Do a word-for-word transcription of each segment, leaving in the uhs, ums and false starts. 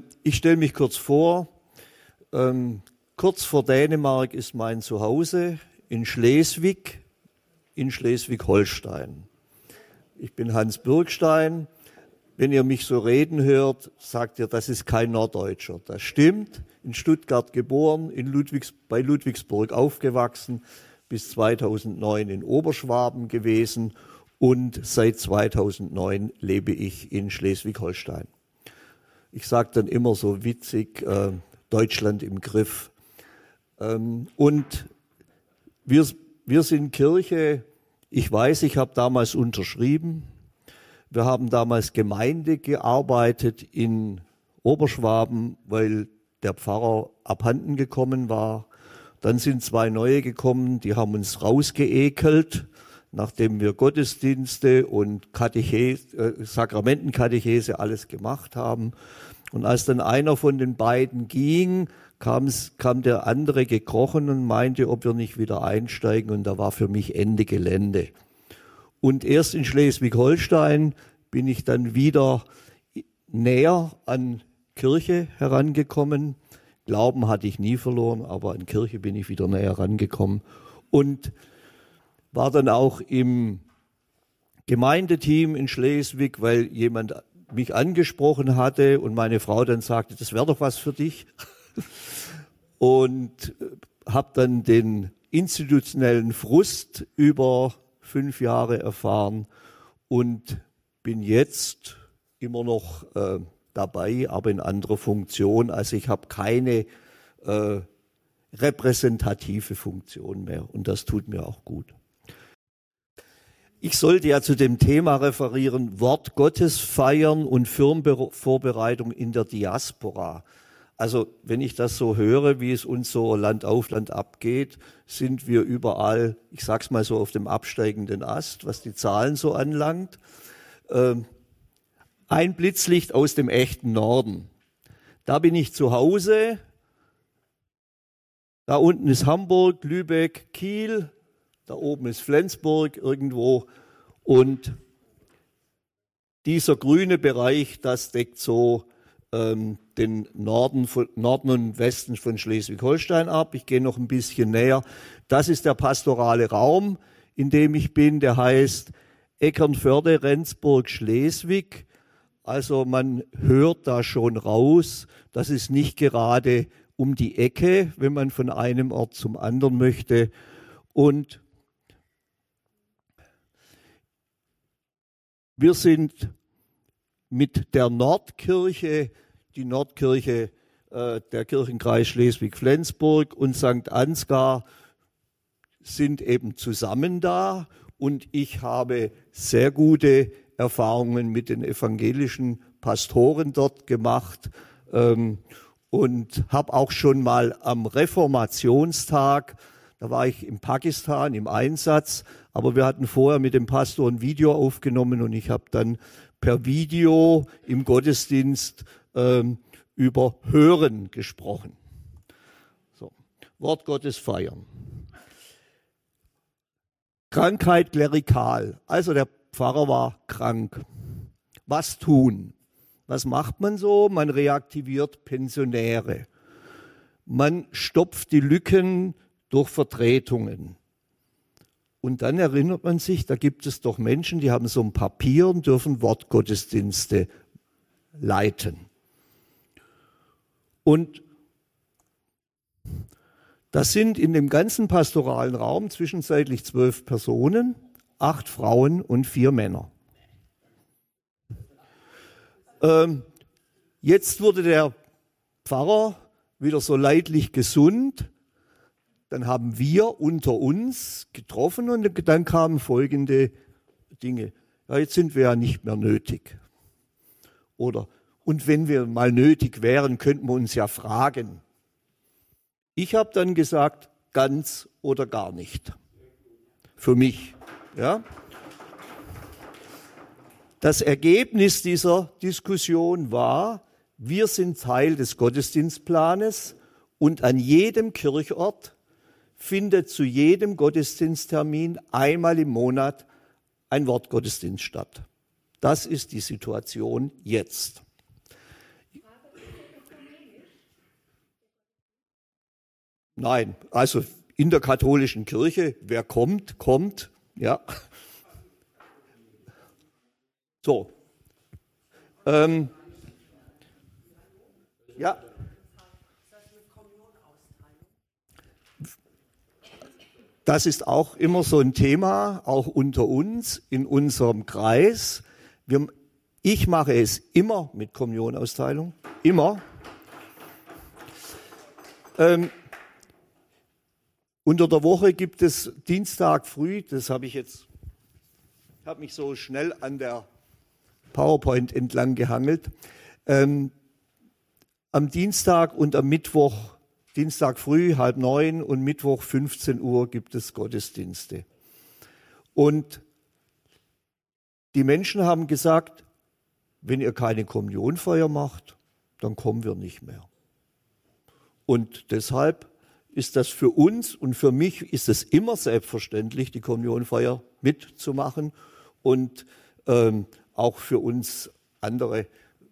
ich stelle mich kurz vor. Ähm, kurz vor Dänemark ist mein Zuhause in Schleswig, in Schleswig-Holstein. Ich bin Hans Bürgstein. Wenn ihr mich so reden hört, sagt ihr, das ist kein Norddeutscher. Das stimmt. In Stuttgart geboren, in Ludwigs, bei Ludwigsburg aufgewachsen, bis zweitausendneun in Oberschwaben gewesen und seit zweitausendneun lebe ich in Schleswig-Holstein. Ich sage dann immer so witzig, äh, Deutschland im Griff. Ähm, und wir, wir sind Kirche, ich weiß, ich habe damals unterschrieben. Wir haben damals Gemeinde gearbeitet in Oberschwaben, weil der Pfarrer abhanden gekommen war. Dann sind zwei neue gekommen, die haben uns rausgeekelt, nachdem wir Gottesdienste und Katechese, äh, Sakramentenkatechese alles gemacht haben. Und als dann einer von den beiden ging, kam's, kam der andere gekrochen und meinte, ob wir nicht wieder einsteigen. Und da war für mich Ende Gelände. Und erst in Schleswig-Holstein bin ich dann wieder näher an Kirche herangekommen. Glauben hatte ich nie verloren, aber an Kirche bin ich wieder näher herangekommen. Und war dann auch im Gemeindeteam in Schleswig, weil jemand mich angesprochen hatte und meine Frau dann sagte, das wäre doch was für dich. Und habe dann den institutionellen Frust über fünf Jahre erfahren und bin jetzt immer noch äh, dabei, aber in anderer Funktion. Also ich habe keine äh, repräsentative Funktion mehr und das tut mir auch gut. Ich sollte ja zu dem Thema referieren, Wort Gottes feiern und Firmenvorbereitung in der Diaspora. Also wenn ich das so höre, wie es uns so Land auf Land abgeht, sind wir überall, ich sag's mal so, auf dem absteigenden Ast, was die Zahlen so anlangt. Ähm, ein Blitzlicht aus dem echten Norden. Da bin ich zu Hause. Da unten ist Hamburg, Lübeck, Kiel. Da oben ist Flensburg irgendwo. Und dieser grüne Bereich, das deckt so ähm, den Norden, von, Norden und Westen von Schleswig-Holstein ab. Ich gehe noch ein bisschen näher. Das ist der pastorale Raum, in dem ich bin. Der heißt Eckernförde, Rendsburg, Schleswig. Also man hört da schon raus, das ist nicht gerade um die Ecke, wenn man von einem Ort zum anderen möchte. Und wir sind mit der Nordkirche, die Nordkirche, äh, der Kirchenkreis Schleswig-Flensburg und Sankt Ansgar sind eben zusammen da. Und ich habe sehr gute Erfahrungen mit den evangelischen Pastoren dort gemacht ähm, und habe auch schon mal am Reformationstag, da war ich in Pakistan im Einsatz, aber wir hatten vorher mit dem Pastor ein Video aufgenommen und ich habe dann per Video im Gottesdienst ähm, über Hören gesprochen. So, Wort Gottes feiern. Krankheit klerikal, also der Pfarrer war krank. Was tun? Was macht man so? Man reaktiviert Pensionäre. Man stopft die Lücken durch Vertretungen. Und dann erinnert man sich, da gibt es doch Menschen, die haben so ein Papier und dürfen Wortgottesdienste leiten. Und das sind in dem ganzen pastoralen Raum zwischenzeitlich zwölf Personen, acht Frauen und vier Männer. Ähm, jetzt wurde der Pfarrer wieder so leidlich gesund. Dann haben wir unter uns getroffen und dann kamen folgende Dinge. Ja, jetzt sind wir ja nicht mehr nötig. Oder, und wenn wir mal nötig wären, könnten wir uns ja fragen. Ich habe dann gesagt, ganz oder gar nicht. Für mich. Ja? Das Ergebnis dieser Diskussion war, wir sind Teil des Gottesdienstplanes und an jedem Kirchort findet zu jedem Gottesdiensttermin einmal im Monat ein Wortgottesdienst statt. Das ist die Situation jetzt. Nein, also in der katholischen Kirche, wer kommt, kommt, ja. So. Ähm, ja. Das ist auch immer so ein Thema, auch unter uns, in unserem Kreis. Wir, ich mache es immer mit Kommunionausteilung, immer. Ähm, unter der Woche gibt es Dienstag früh, das habe ich jetzt, habe mich so schnell an der PowerPoint entlang gehangelt. Ähm, am Dienstag und am Mittwoch, Dienstag früh, halb neun und Mittwoch fünfzehn Uhr gibt es Gottesdienste. Und die Menschen haben gesagt, wenn ihr keine Kommunionfeier macht, dann kommen wir nicht mehr. Und deshalb ist das für uns und für mich ist es immer selbstverständlich, die Kommunionfeier mitzumachen und ähm, auch für uns andere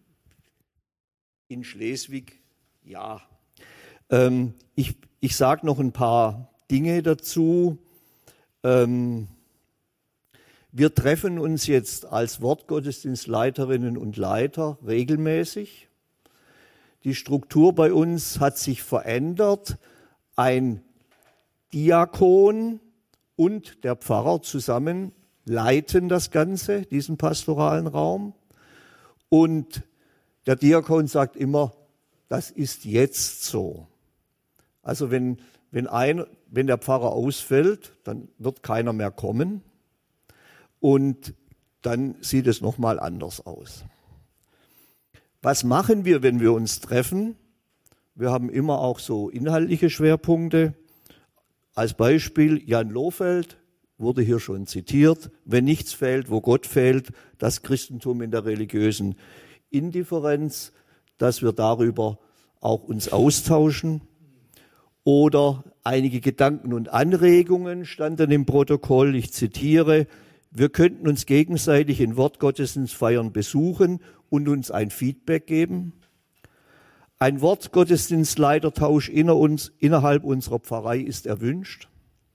in Schleswig, ja. Ähm, ich ich sage noch ein paar Dinge dazu. Ähm, wir treffen uns jetzt als Wortgottesdienstleiterinnen und Leiter regelmäßig. Die Struktur bei uns hat sich verändert. Ein Diakon und der Pfarrer zusammen leiten das Ganze, diesen pastoralen Raum. Und der Diakon sagt immer, das ist jetzt so. Also wenn, wenn, ein, wenn der Pfarrer ausfällt, dann wird keiner mehr kommen. Und dann sieht es nochmal anders aus. Was machen wir, wenn wir uns treffen? Wir haben immer auch so inhaltliche Schwerpunkte. Als Beispiel Jan Lohfeld wurde hier schon zitiert. Wenn nichts fehlt, wo Gott fehlt, das Christentum in der religiösen Indifferenz, dass wir darüber auch uns austauschen. Oder einige Gedanken und Anregungen standen im Protokoll. Ich zitiere, wir könnten uns gegenseitig in Wortgottesdienstfeiern besuchen und uns ein Feedback geben. Ein Wortgottesdienstleitertausch inner uns, innerhalb unserer Pfarrei ist erwünscht.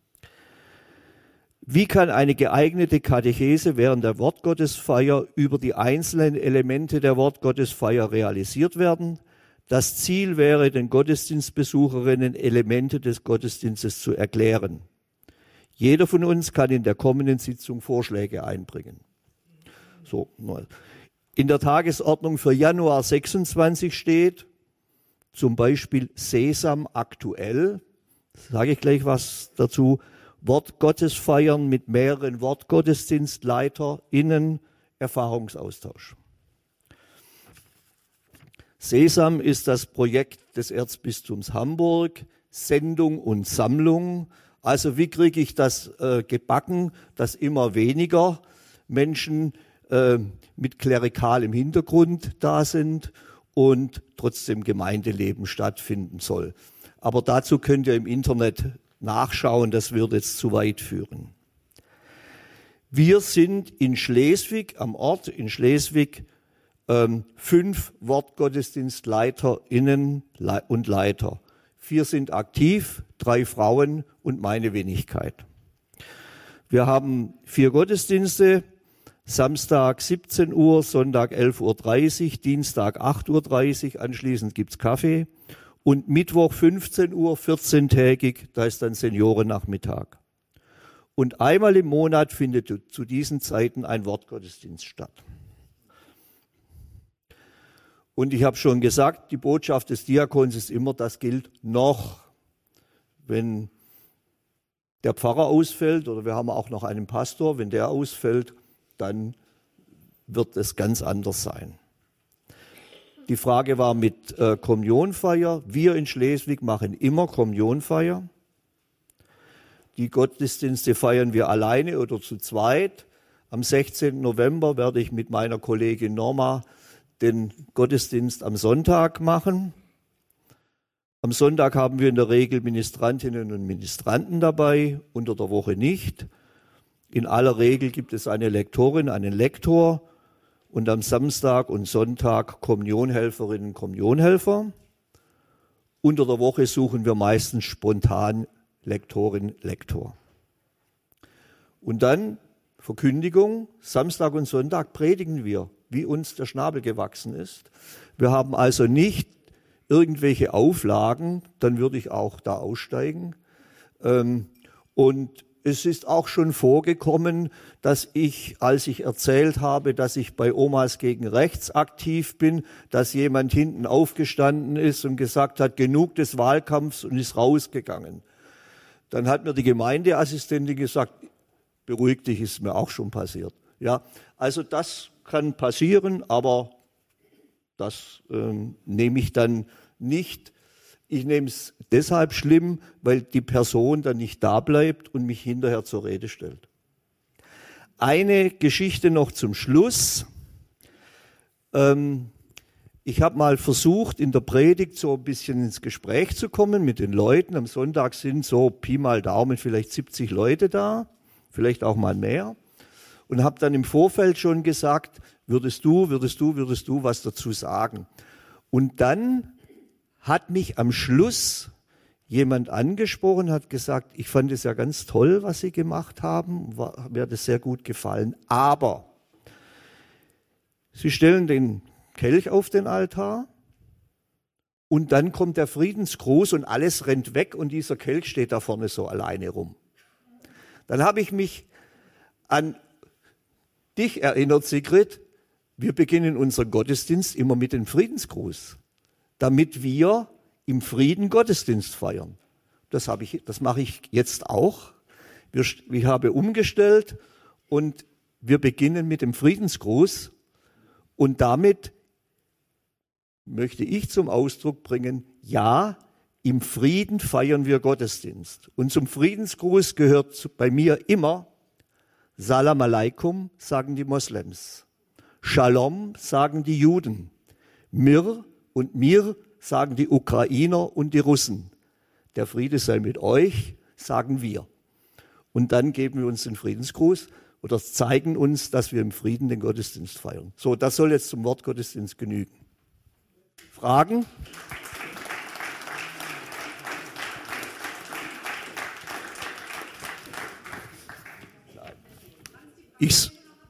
Wie kann eine geeignete Katechese während der Wortgottesfeier über die einzelnen Elemente der Wortgottesfeier realisiert werden? Das Ziel wäre, den Gottesdienstbesucherinnen Elemente des Gottesdienstes zu erklären. Jeder von uns kann in der kommenden Sitzung Vorschläge einbringen. So, in der Tagesordnung für Januar sechsundzwanzig steht zum Beispiel Sesam aktuell, sage ich gleich was dazu, Wortgottesfeiern mit mehreren WortgottesdienstleiterInnen, Erfahrungsaustausch. Sesam ist das Projekt des Erzbistums Hamburg, Sendung und Sammlung. Also wie kriege ich das äh, gebacken, dass immer weniger Menschen äh, mit klerikalem Hintergrund da sind und trotzdem Gemeindeleben stattfinden soll. Aber dazu könnt ihr im Internet nachschauen, das würde jetzt zu weit führen. Wir sind in Schleswig, am Ort in Schleswig, ähm, fünf WortgottesdienstleiterInnen und Leiter. Vier sind aktiv, drei Frauen und meine Wenigkeit. Wir haben vier Gottesdienste, Samstag siebzehn Uhr, Sonntag elf Uhr dreißig, Dienstag acht Uhr dreißig, anschließend gibt's Kaffee und Mittwoch fünfzehn Uhr, vierzehntägig, da ist dann Seniorennachmittag. Und einmal im Monat findet zu diesen Zeiten ein Wortgottesdienst statt. Und ich habe schon gesagt, die Botschaft des Diakons ist immer, das gilt noch. Wenn der Pfarrer ausfällt, oder wir haben auch noch einen Pastor, wenn der ausfällt, dann wird es ganz anders sein. Die Frage war mit äh, Kommunionfeier. Wir in Schleswig machen immer Kommunionfeier. Die Gottesdienste feiern wir alleine oder zu zweit. Am sechzehnten November werde ich mit meiner Kollegin Norma den Gottesdienst am Sonntag machen. Am Sonntag haben wir in der Regel Ministrantinnen und Ministranten dabei, unter der Woche nicht. In aller Regel gibt es eine Lektorin, einen Lektor und am Samstag und Sonntag Kommunionhelferinnen und Kommunionhelfer. Unter der Woche suchen wir meistens spontan Lektorin, Lektor. Und dann Verkündigung, Samstag und Sonntag predigen wir, wie uns der Schnabel gewachsen ist. Wir haben also nicht irgendwelche Auflagen, dann würde ich auch da aussteigen. Und es ist auch schon vorgekommen, dass ich, als ich erzählt habe, dass ich bei Omas gegen Rechts aktiv bin, dass jemand hinten aufgestanden ist und gesagt hat, genug des Wahlkampfs und ist rausgegangen. Dann hat mir die Gemeindeassistentin gesagt, beruhig dich, ist mir auch schon passiert. Ja, also das kann passieren, aber das ähm, nehme ich dann nicht. Ich nehme es deshalb schlimm, weil die Person dann nicht da bleibt und mich hinterher zur Rede stellt. Eine Geschichte noch zum Schluss. Ähm, ich habe mal versucht, in der Predigt so ein bisschen ins Gespräch zu kommen mit den Leuten. Am Sonntag sind so Pi mal Daumen vielleicht siebzig Leute da, vielleicht auch mal mehr. Und habe dann im Vorfeld schon gesagt, würdest du, würdest du, würdest du was dazu sagen? Und dann hat mich am Schluss jemand angesprochen, hat gesagt, ich fand es ja ganz toll, was Sie gemacht haben, war, mir hat es sehr gut gefallen, aber Sie stellen den Kelch auf den Altar und dann kommt der Friedensgruß und alles rennt weg und dieser Kelch steht da vorne so alleine rum. Dann habe ich mich an dich erinnert, Sigrid, wir beginnen unseren Gottesdienst immer mit dem Friedensgruß, damit wir im Frieden Gottesdienst feiern. Das, habe ich, das mache ich jetzt auch. Wir, ich habe umgestellt und wir beginnen mit dem Friedensgruß und damit möchte ich zum Ausdruck bringen, ja, im Frieden feiern wir Gottesdienst. Und zum Friedensgruß gehört bei mir immer Salam Aleikum, sagen die Moslems. Shalom, sagen die Juden. Mir und mir, sagen die Ukrainer und die Russen. Der Friede sei mit euch, sagen wir. Und dann geben wir uns den Friedensgruß oder zeigen uns, dass wir im Frieden den Gottesdienst feiern. So, das soll jetzt zum Wort Gottesdienst genügen. Fragen? Ich,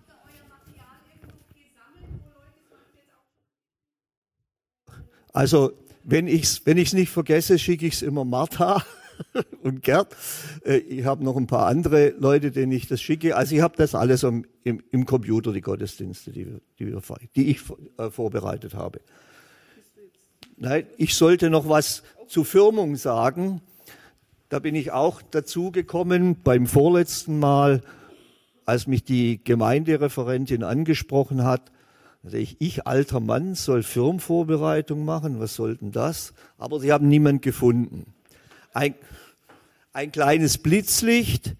also, wenn ich es wenn ich's nicht vergesse, schicke ich es immer Martha und Gerd. Ich habe noch ein paar andere Leute, denen ich das schicke. Also ich habe das alles im, im, im Computer, die Gottesdienste, die, wir, die, wir, die ich äh, vorbereitet habe. Nein, ich sollte noch was zu Firmung sagen. Da bin ich auch dazu gekommen beim vorletzten Mal, als mich die Gemeindereferentin angesprochen hat. Ich, ich, alter Mann, soll Firmenvorbereitung machen, was soll denn das? Aber sie haben niemanden gefunden. Ein, ein kleines Blitzlicht.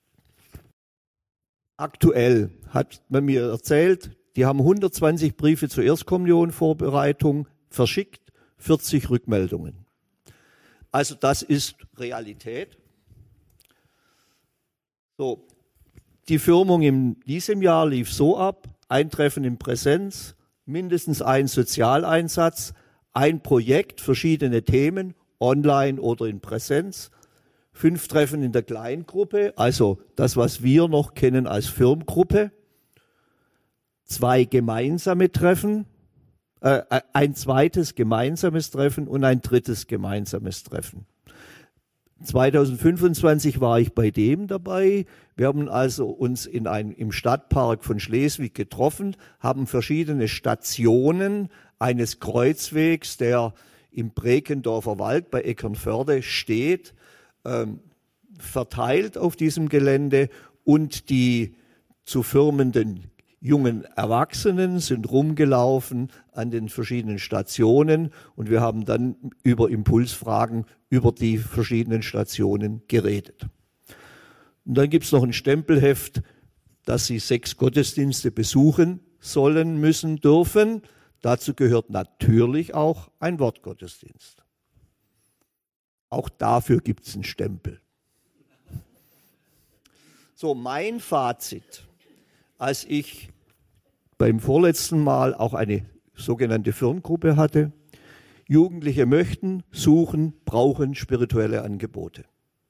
Aktuell hat man mir erzählt, die haben hundertzwanzig Briefe zur Erstkommunionvorbereitung verschickt, vierzig Rückmeldungen. Also das ist Realität. So, die Firmung in diesem Jahr lief so ab, Eintreffen in Präsenz, mindestens ein Sozialeinsatz, ein Projekt, verschiedene Themen, online oder in Präsenz, fünf Treffen in der Kleingruppe, also das, was wir noch kennen als Firmgruppe, zwei gemeinsame Treffen, äh, ein zweites gemeinsames Treffen und ein drittes gemeinsames Treffen. zweitausendfünfundzwanzig war ich bei dem dabei. Wir haben also uns in einem, im Stadtpark von Schleswig getroffen, haben verschiedene Stationen eines Kreuzwegs, der im Brekendorfer Wald bei Eckernförde steht, ähm, verteilt auf diesem Gelände und die zu firmenden jungen Erwachsenen sind rumgelaufen an den verschiedenen Stationen und wir haben dann über Impulsfragen über die verschiedenen Stationen geredet. Und dann gibt es noch ein Stempelheft, dass Sie sechs Gottesdienste besuchen sollen, müssen, dürfen. Dazu gehört natürlich auch ein Wortgottesdienst. Auch dafür gibt es einen Stempel. So, mein Fazit. Als ich beim vorletzten Mal auch eine sogenannte Firmengruppe hatte, Jugendliche möchten, suchen, brauchen spirituelle Angebote.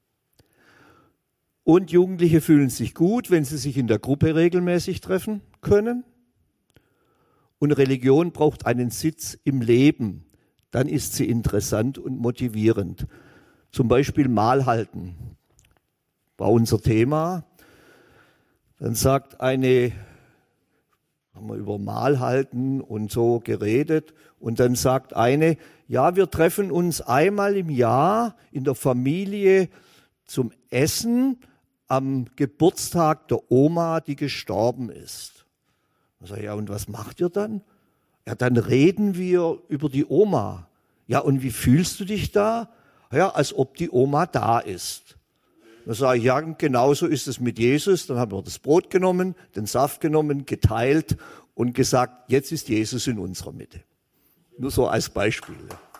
Und Jugendliche fühlen sich gut, wenn sie sich in der Gruppe regelmäßig treffen können. Und Religion braucht einen Sitz im Leben. Dann ist sie interessant und motivierend. Zum Beispiel Mahl halten war unser Thema. Dann sagt eine, haben wir über Mahl halten und so geredet, und dann sagt eine, ja, wir treffen uns einmal im Jahr in der Familie zum Essen am Geburtstag der Oma, die gestorben ist. Ich sage, ja, und was macht ihr dann? Ja, dann reden wir über die Oma. Ja, und wie fühlst du dich da? Ja, als ob die Oma da ist. Dann sage ich, ja, genauso ist es mit Jesus. Dann haben wir das Brot genommen, den Saft genommen, geteilt und gesagt, jetzt ist Jesus in unserer Mitte. Nur so als Beispiel.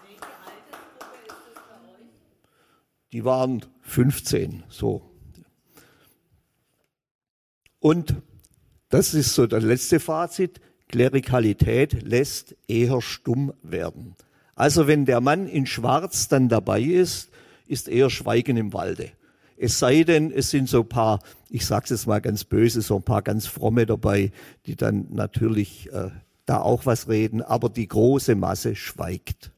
Die waren fünfzehn, so. Und das ist so das letzte Fazit. Klerikalität lässt eher stumm werden. Also wenn der Mann in Schwarz dann dabei ist, ist eher Schweigen im Walde. Es sei denn, es sind so ein paar, ich sage es jetzt mal ganz böse, so ein paar ganz Fromme dabei, die dann natürlich äh, da auch was reden, aber die große Masse schweigt.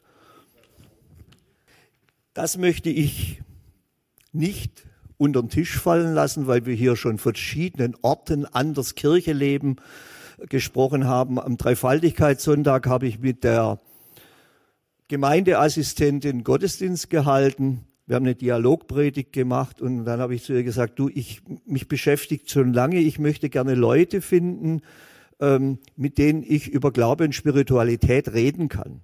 Das möchte ich nicht unter den Tisch fallen lassen, weil wir hier schon von verschiedenen Orten anders Kircheleben gesprochen haben. Am Dreifaltigkeitssonntag habe ich mit der Gemeindeassistentin Gottesdienst gehalten. Wir haben eine Dialogpredigt gemacht und dann habe ich zu ihr gesagt, du, ich, mich beschäftigt schon lange, ich möchte gerne Leute finden, ähm, mit denen ich über Glaube und Spiritualität reden kann.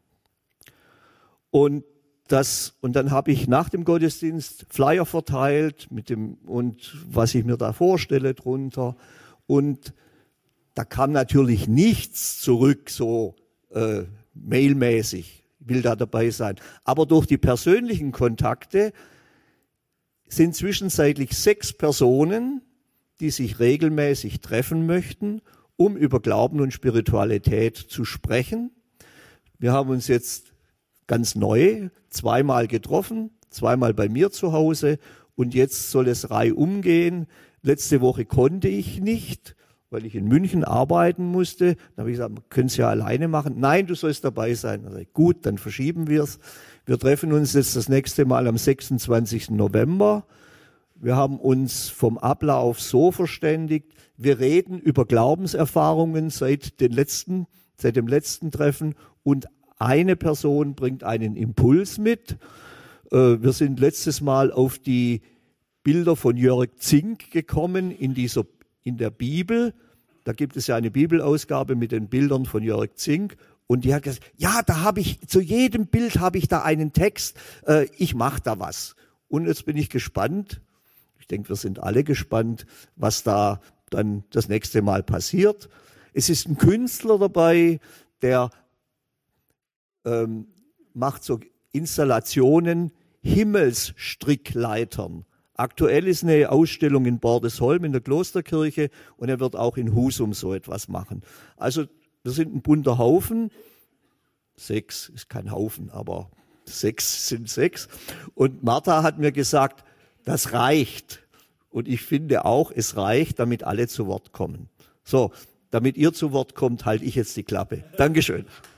Und das, und dann habe ich nach dem Gottesdienst Flyer verteilt mit dem, und was ich mir da vorstelle drunter. Und da kam natürlich nichts zurück, so äh, mailmäßig, will da dabei sein. Aber durch die persönlichen Kontakte sind zwischenzeitlich sechs Personen, die sich regelmäßig treffen möchten, um über Glauben und Spiritualität zu sprechen. Wir haben uns jetzt ganz neu zweimal getroffen, zweimal bei mir zu Hause, und jetzt soll es reihum gehen. Letzte Woche konnte ich nicht, weil ich in München arbeiten musste. Dann habe ich gesagt, wir können es ja alleine machen. Nein, du sollst dabei sein. Dann ich, gut, dann verschieben wir es. Wir treffen uns jetzt das nächste Mal am sechsundzwanzigsten November. Wir haben uns vom Ablauf so verständigt, wir reden über Glaubenserfahrungen seit, den letzten, seit dem letzten Treffen, und eine Person bringt einen Impuls mit. Wir sind letztes Mal auf die Bilder von Jörg Zink gekommen in dieser, in der Bibel. Da gibt es ja eine Bibelausgabe mit den Bildern von Jörg Zink. Und die hat gesagt, ja, da habe ich, zu jedem Bild habe ich da einen Text. Ich mache da was. Und jetzt bin ich gespannt. Ich denke, wir sind alle gespannt, was da dann das nächste Mal passiert. Es ist ein Künstler dabei, der ähm, macht so Installationen, Himmelsstrickleitern. Aktuell ist eine Ausstellung in Bordesholm in der Klosterkirche, und er wird auch in Husum so etwas machen. Also wir sind ein bunter Haufen. Sechs ist kein Haufen, aber sechs sind sechs. Und Martha hat mir gesagt, das reicht. Und ich finde auch, es reicht, damit alle zu Wort kommen. So, damit ihr zu Wort kommt, halte ich jetzt die Klappe. Dankeschön.